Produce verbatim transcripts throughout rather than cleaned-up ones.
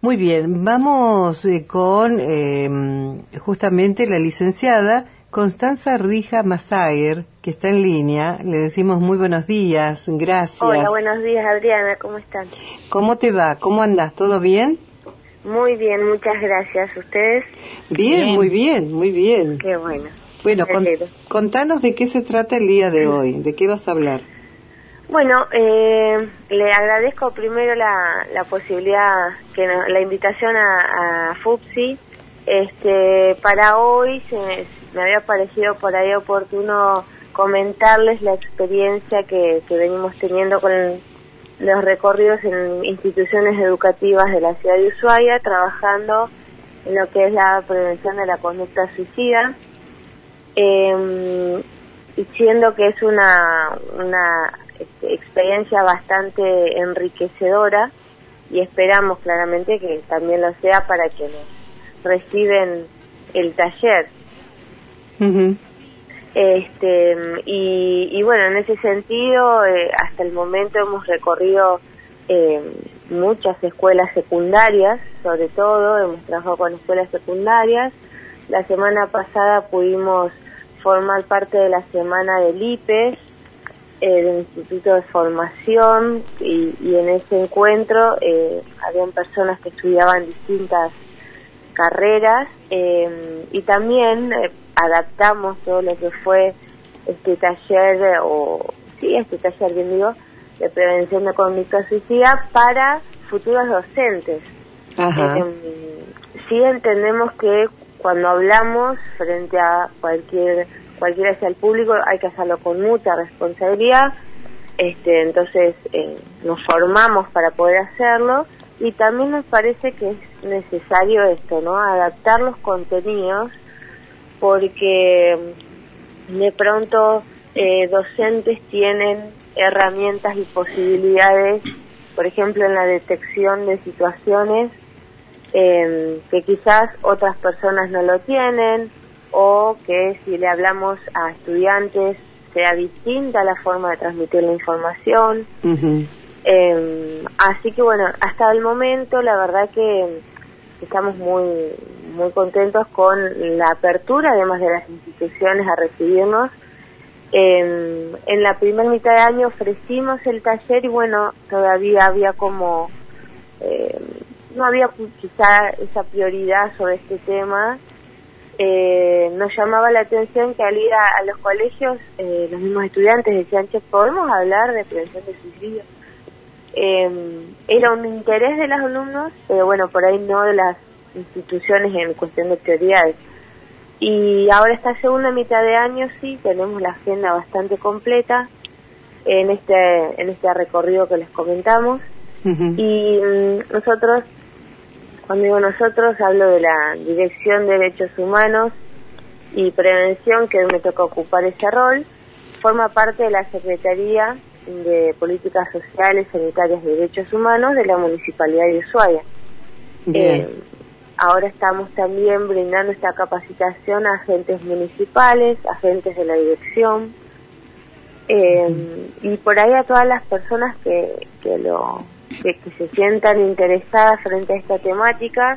Muy bien, vamos eh, con eh, justamente la licenciada Constanza Rija Masaer, que está en línea. Le decimos muy buenos días, gracias. Hola, buenos días, Adriana, ¿cómo están? ¿Cómo te va? ¿Cómo andás? ¿Todo bien? Muy bien, muchas gracias. ¿Ustedes? Bien, bien. muy bien, muy bien. Qué bueno. Bueno, con, contanos de qué se trata el día de hoy, ¿de qué vas a hablar? Bueno, eh, le agradezco primero la, la posibilidad, que no, la invitación a, a FUPSI. Este, para hoy se me, me había parecido por ahí oportuno comentarles la experiencia que, que venimos teniendo con los recorridos en instituciones educativas de la ciudad de Ushuaia, trabajando en lo que es la prevención de la conducta suicida, eh, y siendo que es una, una este, experiencia bastante enriquecedora, y esperamos claramente que también lo sea para quienes reciben el taller. Uh-huh. Este, y, y bueno, en ese sentido, eh, hasta el momento hemos recorrido eh, muchas escuelas secundarias, sobre todo, hemos trabajado con escuelas secundarias. La semana pasada pudimos formar parte de la semana del I P E S, eh, del Instituto de Formación, y, y en ese encuentro eh, habían personas que estudiaban distintas carreras, eh, y también eh, adaptamos todo lo que fue este taller, o sí, este taller, bien digo, de prevención de conducta suicida para futuros docentes. Ajá. Eh, sí entendemos que cuando hablamos frente a cualquier cualquiera hacia el público hay que hacerlo con mucha responsabilidad, este, entonces eh, nos formamos para poder hacerlo. Y también nos parece que es necesario esto, ¿no? Adaptar los contenidos, porque de pronto eh, docentes tienen herramientas y posibilidades, por ejemplo, en la detección de situaciones eh, que quizás otras personas no lo tienen, o que si le hablamos a estudiantes sea distinta la forma de transmitir la información. Uh-huh. Eh, así que bueno, hasta el momento la verdad que estamos muy muy contentos con la apertura, además de las instituciones, a recibirnos. Eh, en la primera mitad de año ofrecimos el taller y bueno, todavía había como, eh, no había quizá esa prioridad sobre este tema. Eh, nos llamaba la atención que al ir a, a los colegios, eh, los mismos estudiantes decían, che, ¿podemos hablar de prevención de suicidio? Eh, era un interés de los alumnos, pero bueno, por ahí no de las instituciones en cuestión de prioridades. Y ahora esta segunda mitad de año sí, tenemos la agenda bastante completa en este en este recorrido que les comentamos. Uh-huh. Y mm, nosotros, cuando digo nosotros, hablo de la Dirección de Derechos Humanos y Prevención, que hoy me toca ocupar ese rol, forma parte de la Secretaría de Políticas Sociales, Sanitarias y Derechos Humanos de la Municipalidad de Ushuaia. Eh, ahora estamos también brindando esta capacitación a agentes municipales, agentes de la dirección, eh, uh-huh. y por ahí a todas las personas que, que, lo, que, que se sientan interesadas frente a esta temática,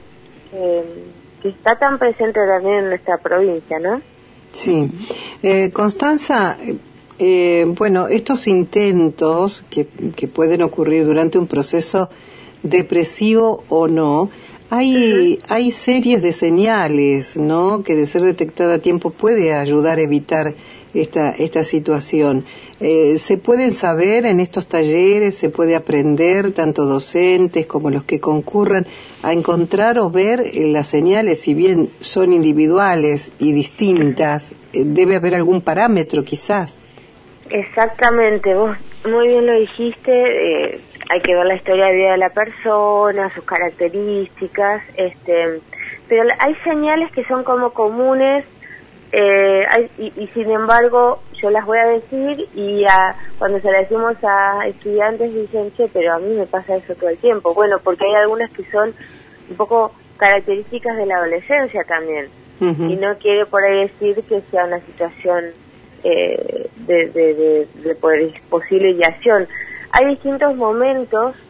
eh, que está tan presente también en nuestra provincia, ¿no? Sí. Eh, Constanza, Eh, bueno, estos intentos que, que pueden ocurrir durante un proceso depresivo o no, hay, uh-huh. hay series de señales, ¿no?, que de ser detectada a tiempo puede ayudar a evitar esta, esta situación. Eh, ¿se pueden saber en estos talleres, se puede aprender, tanto docentes como los que concurran, a encontrar o ver eh, las señales, si bien son individuales y distintas, eh, debe haber algún parámetro quizás? Exactamente, vos muy bien lo dijiste, eh, hay que ver la historia de vida de la persona, sus características, este, pero hay señales que son como comunes, eh, hay, y, y sin embargo yo las voy a decir, y a, cuando se las decimos a estudiantes dicen, che, pero a mí me pasa eso todo el tiempo. Bueno, porque hay algunas que son un poco características de la adolescencia también, uh-huh. y no quiere por ahí decir que sea una situación Eh, de, de, de, de posible ideación. Hay distintos momentos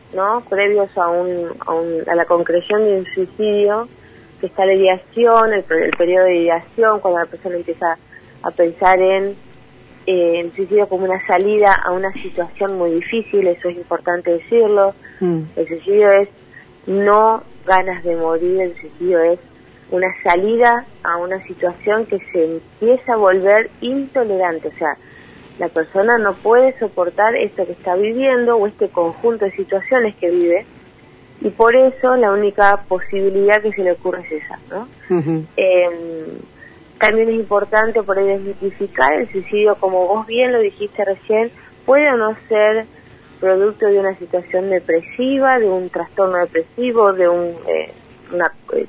¿no? Previos a, un, a, un, a la concreción de un suicidio, que está la ideación, el, el periodo de ideación, cuando la persona empieza a pensar en eh, el suicidio como una salida a una situación muy difícil, eso es importante decirlo. Mm. El suicidio es no ganas de morir, el suicidio es una salida a una situación que se empieza a volver intolerante, o sea, la persona no puede soportar esto que está viviendo o este conjunto de situaciones que vive, y por eso la única posibilidad que se le ocurre es esa, ¿no? Uh-huh. Eh, también es importante por ahí desmitificar el suicidio, como vos bien lo dijiste recién, puede o no ser producto de una situación depresiva, de un trastorno depresivo, de un, eh, una, eh,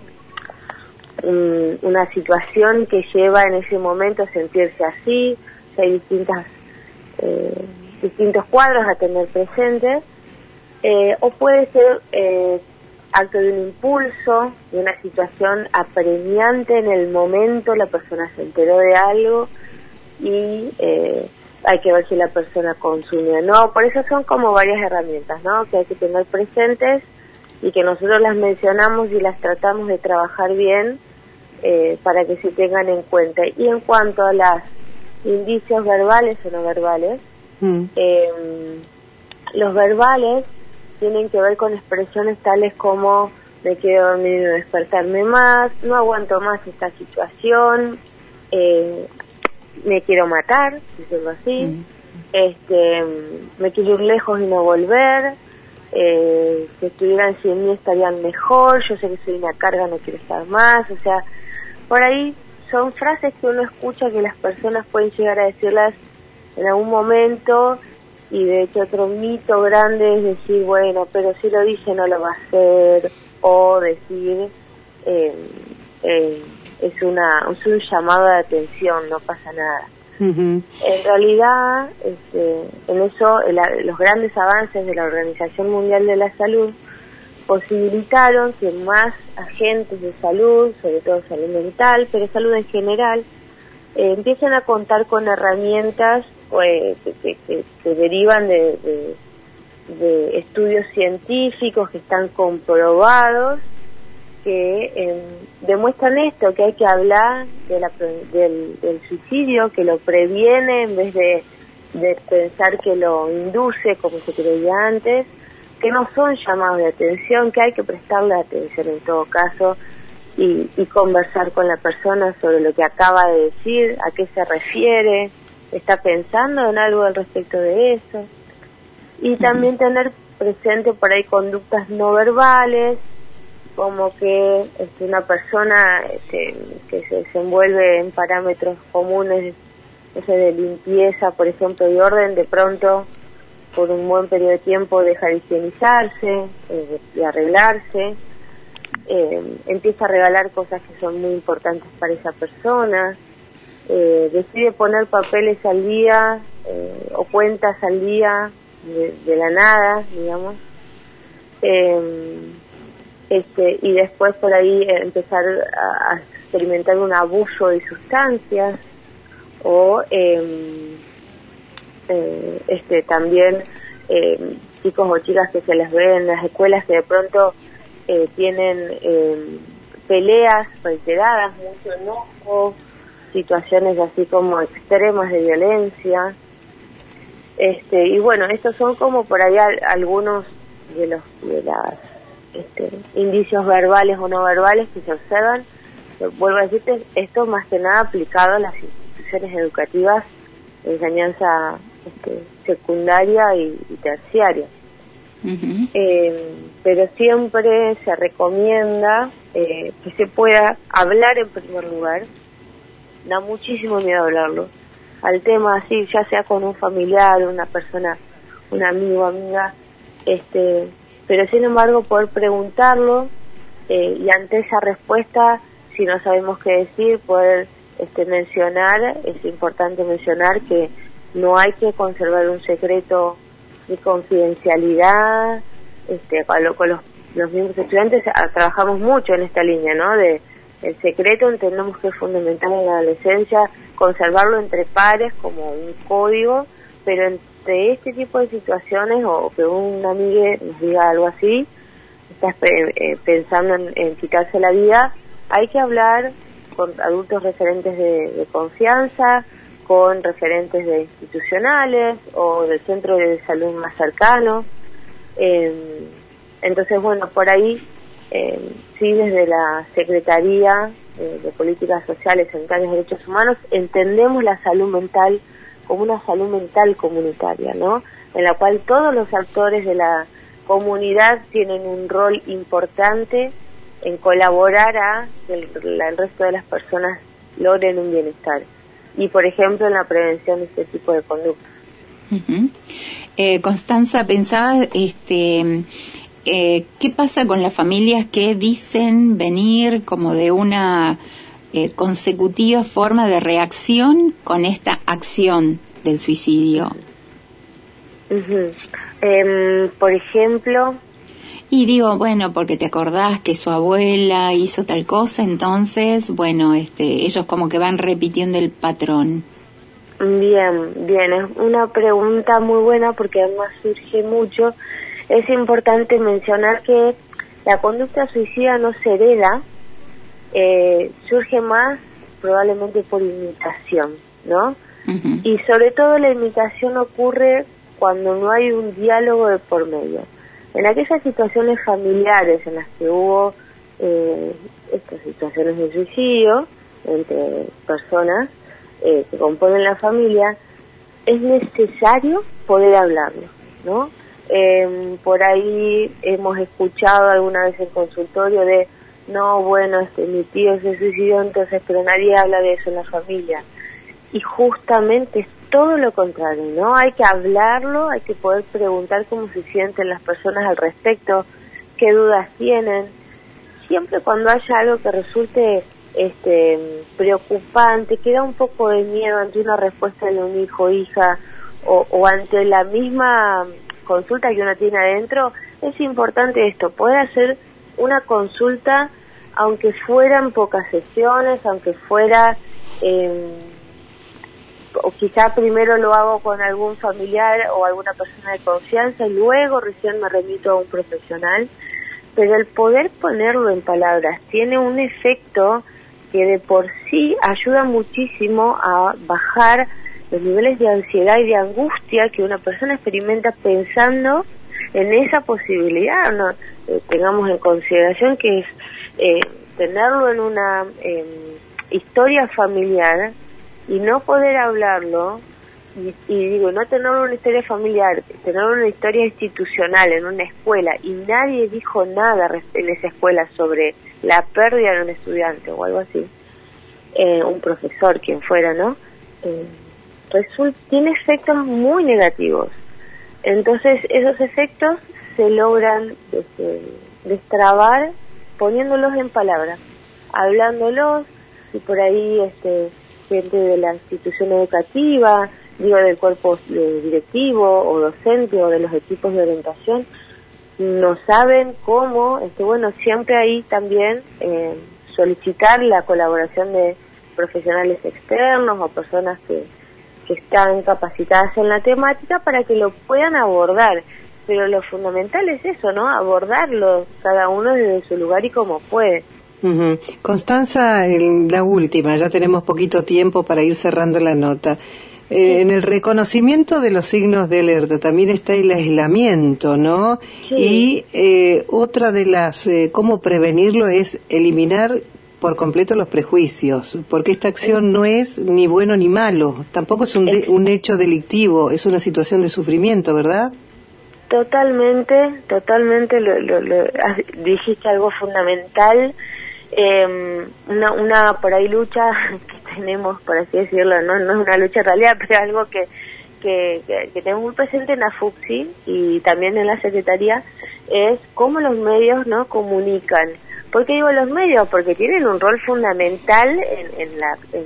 un, una situación que lleva en ese momento a sentirse así. O sea, hay distintas, eh, distintos cuadros a tener presentes, eh, o puede ser eh, acto de un impulso, de una situación apremiante en el momento, la persona se enteró de algo y eh, hay que ver si la persona consume o no. Por eso son como varias herramientas, ¿no?, que hay que tener presentes y que nosotros las mencionamos y las tratamos de trabajar bien eh, para que se tengan en cuenta. Y en cuanto a las indicios verbales o no verbales, mm. eh, los verbales tienen que ver con expresiones tales como me quiero dormir y no despertarme más, no aguanto más esta situación, eh, me quiero matar, diciendo así, mm. este, me quiero ir lejos y no volver, eh, si estuvieran sin mí estarían mejor, yo sé que soy una carga, no quiero estar más. O sea, por ahí son frases que uno escucha que las personas pueden llegar a decirlas en algún momento. Y de hecho otro mito grande es decir, bueno, pero si lo dice no lo va a hacer, o decir, eh, eh, es, una, es un llamado de atención, no pasa nada. Uh-huh. En realidad, este, en eso el, los grandes avances de la Organización Mundial de la Salud posibilitaron que más agentes de salud, sobre todo salud mental, pero salud en general, eh, empiecen a contar con herramientas pues, que, que, que, que derivan de, de, de estudios científicos que están comprobados, que eh, demuestran esto, que hay que hablar de la, del, del suicidio, que lo previene en vez de, de pensar que lo induce como se creía antes, que no son llamados de atención, que hay que prestarle atención en todo caso y, y conversar con la persona sobre lo que acaba de decir, a qué se refiere, está pensando en algo al respecto de eso. Y también tener presente por ahí conductas no verbales, como que este, una persona este, que se desenvuelve en parámetros comunes, ese de limpieza, por ejemplo, y orden, de pronto, por un buen periodo de tiempo, deja de higienizarse, eh, de arreglarse, eh, empieza a regalar cosas que son muy importantes para esa persona, eh, decide poner papeles al día eh, o cuentas al día de, de la nada, digamos, eh, este y después por ahí eh, empezar a, a experimentar un abuso de sustancias o eh, eh, este también eh, chicos o chicas que se les ve en las escuelas que de pronto eh, tienen eh, peleas reiteradas, mucho enojo, situaciones así como extremas de violencia, este y bueno, estos son como por ahí al, algunos de los de las este, indicios verbales o no verbales que se observan. Vuelvo a decirte, esto más que nada aplicado a las instituciones educativas de enseñanza este, secundaria y, y terciaria. Uh-huh. Eh, pero siempre se recomienda eh, que se pueda hablar en primer lugar. Da muchísimo miedo hablarlo al tema así, ya sea con un familiar, una persona, un amigo, amiga, este, pero sin embargo poder preguntarlo eh, y ante esa respuesta, si no sabemos qué decir, poder este, mencionar, es importante mencionar que no hay que conservar un secreto de confidencialidad. Este, con, lo, con los, los mismos estudiantes a, trabajamos mucho en esta línea, ¿no? De el secreto entendemos que es fundamental en la adolescencia, conservarlo entre pares como un código, pero en, ante este tipo de situaciones o que un amigo nos diga algo así, estás eh, pensando en, en quitarse la vida, hay que hablar con adultos referentes de, de confianza, con referentes de institucionales o del centro de salud más cercano. Eh, entonces, bueno, por ahí eh, sí, desde la Secretaría eh, de Políticas Sociales, Sanitarias y Derechos Humanos, entendemos la salud mental como una salud mental comunitaria, ¿no? En la cual todos los actores de la comunidad tienen un rol importante en colaborar a que el, el resto de las personas logren un bienestar. Y, por ejemplo, en la prevención de este tipo de conductas. Uh-huh. eh, Constanza, pensaba, este, eh, ¿qué pasa con las familias que dicen venir como de una eh, consecutiva forma de reacción con esta acción del suicidio? Uh-huh. Eh, por ejemplo... Y digo, bueno, porque te acordás que su abuela hizo tal cosa, entonces, bueno, este, ellos como que van repitiendo el patrón. Bien, bien, es una pregunta muy buena porque además surge mucho. Es importante mencionar que la conducta suicida no se hereda, eh, surge más probablemente por imitación, ¿no? Uh-huh. Y sobre todo la imitación ocurre cuando no hay un diálogo de por medio. En aquellas situaciones familiares en las que hubo eh, estas situaciones de suicidio entre personas eh, que componen la familia, es necesario poder hablarlo, ¿no? Eh, por ahí hemos escuchado alguna vez en consultorio de, no, bueno, este mi tío se suicidó, entonces, pero nadie habla de eso en la familia. Y justamente es todo lo contrario, ¿no? Hay que hablarlo, hay que poder preguntar cómo se sienten las personas al respecto, qué dudas tienen. Siempre cuando haya algo que resulte este preocupante, que da un poco de miedo ante una respuesta de un hijo o hija, o, o ante la misma consulta que uno tiene adentro, es importante esto, poder hacer una consulta, aunque fueran pocas sesiones, aunque fuera... Eh, o quizá primero lo hago con algún familiar o alguna persona de confianza y luego recién me remito a un profesional, pero el poder ponerlo en palabras tiene un efecto que de por sí ayuda muchísimo a bajar los niveles de ansiedad y de angustia que una persona experimenta pensando en esa posibilidad, ¿no? Eh, tengamos en consideración que es eh, tenerlo en una eh, historia familiar y no poder hablarlo, y, y digo, no tenerlo en una historia familiar, tenerlo en una historia institucional, en una escuela, y nadie dijo nada en esa escuela sobre la pérdida de un estudiante o algo así, eh, un profesor, quien fuera, ¿no? Eh, resulta, tiene efectos muy negativos. Entonces, esos efectos se logran este, destrabar poniéndolos en palabras, hablándolos, y por ahí... este gente de la institución educativa, digo del cuerpo directivo o docente o de los equipos de orientación, no saben cómo, este, bueno, siempre ahí también eh, solicitar la colaboración de profesionales externos o personas que, que están capacitadas en la temática para que lo puedan abordar. Pero lo fundamental es eso, ¿no? Abordarlo cada uno desde su lugar y como puede. Uh-huh. Constanza, el, la última, ya tenemos poquito tiempo para ir cerrando la nota. Eh, sí. En el reconocimiento de los signos de alerta también está el aislamiento, ¿no? Sí. Y eh, otra de las, eh, cómo prevenirlo es eliminar por completo los prejuicios, porque esta acción no es ni bueno ni malo, tampoco es un, de, un hecho delictivo, es una situación de sufrimiento, ¿verdad? Totalmente, totalmente, lo, lo, lo, dijiste algo fundamental. Eh, una, una por ahí lucha que tenemos, por así decirlo, no, no es una lucha en realidad, pero algo que, que, que, que tenemos muy presente en la FUCSI y también en la Secretaría, es cómo los medios no comunican. ¿Por qué digo los medios? Porque tienen un rol fundamental en, en, la, en,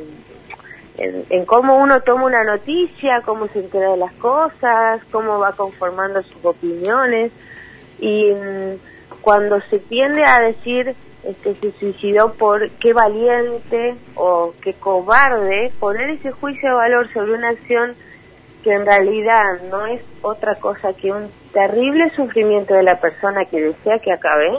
en, en cómo uno toma una noticia, cómo se entera de las cosas, cómo va conformando sus opiniones, y mmm, cuando se tiende a decir este se suicidó por qué valiente o qué cobarde, poner ese juicio de valor sobre una acción que en realidad no es otra cosa que un terrible sufrimiento de la persona que desea que acabe,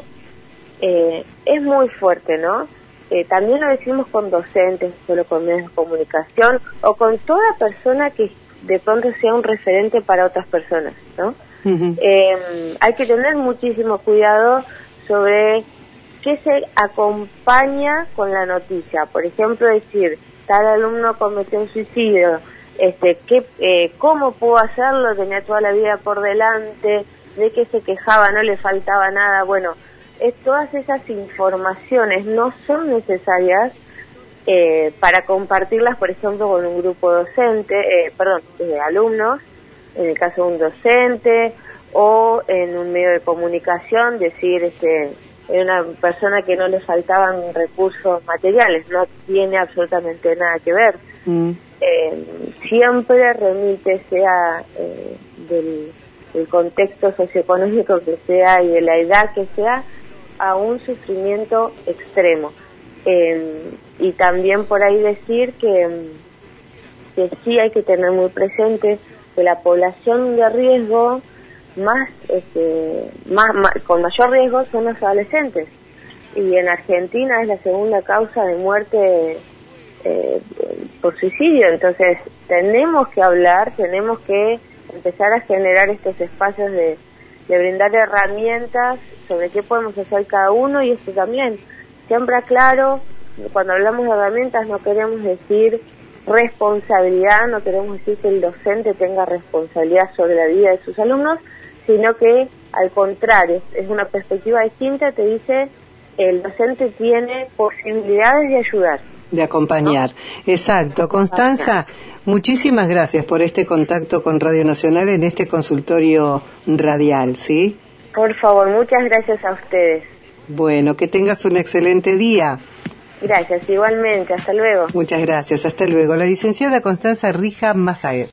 eh, es muy fuerte, ¿no? Eh, también lo decimos con docentes, solo con medios de comunicación, o con toda persona que de pronto sea un referente para otras personas, ¿no? Uh-huh. Eh, hay que tener muchísimo cuidado sobre qué se acompaña con la noticia. Por ejemplo, decir, tal alumno cometió un suicidio, este, ¿qué, eh, ¿cómo pudo hacerlo? Tenía toda la vida por delante, de que se quejaba, no le faltaba nada. Bueno, es, todas esas informaciones no son necesarias eh, para compartirlas, por ejemplo, con un grupo docente, eh, perdón, de alumnos, en el caso de un docente, o en un medio de comunicación, decir, este, una persona que no le faltaban recursos materiales, no tiene absolutamente nada que ver. Mm. Eh, siempre remite, sea eh, del, del contexto socioeconómico que sea y de la edad que sea, a un sufrimiento extremo. Eh, y también por ahí decir que, que sí hay que tener muy presente que la población de riesgo más, este, más, más con mayor riesgo son los adolescentes, y en Argentina es la segunda causa de muerte eh, por suicidio. Entonces tenemos que hablar, tenemos que empezar a generar estos espacios de, de brindar herramientas sobre qué podemos hacer cada uno, y esto también siempre aclaro, cuando hablamos de herramientas no queremos decir responsabilidad, no queremos decir que el docente tenga responsabilidad sobre la vida de sus alumnos, sino que al contrario, es una perspectiva distinta, te dice el docente tiene posibilidades de ayudar. De acompañar, ¿no? Exacto. Constanza, muchísimas gracias por este contacto con Radio Nacional en este consultorio radial, ¿sí? Por favor, muchas gracias a ustedes. Bueno, que tengas un excelente día. Gracias, igualmente, hasta luego. Muchas gracias, hasta luego. La licenciada Constanza Rija Masaer.